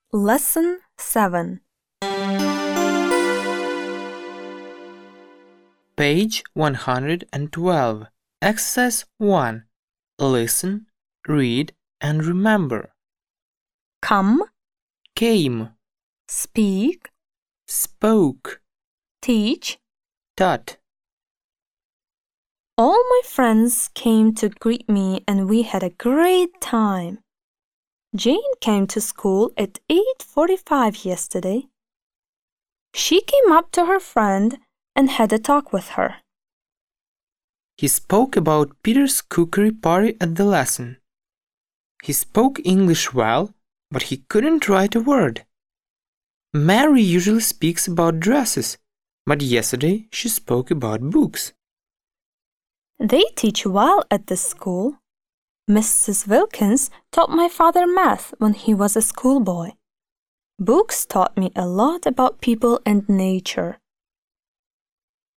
Lesson 7. Page 112. Exercise 1. Listen, read, and remember. Come, Came, speak, spoke, teach. taught. All my friends came to greet me and we had a great time. Jane came to school at 8:45 yesterday. She came up to her friend and had a talk with her. He spoke about Peter's cookery party at the lesson. He spoke English well, but he couldn't write a word. Mary usually speaks about dresses, but yesterday she spoke about books. They teach well at this school. Mrs. Wilkins taught my father math when he was a schoolboy. Books taught me a lot about people and nature.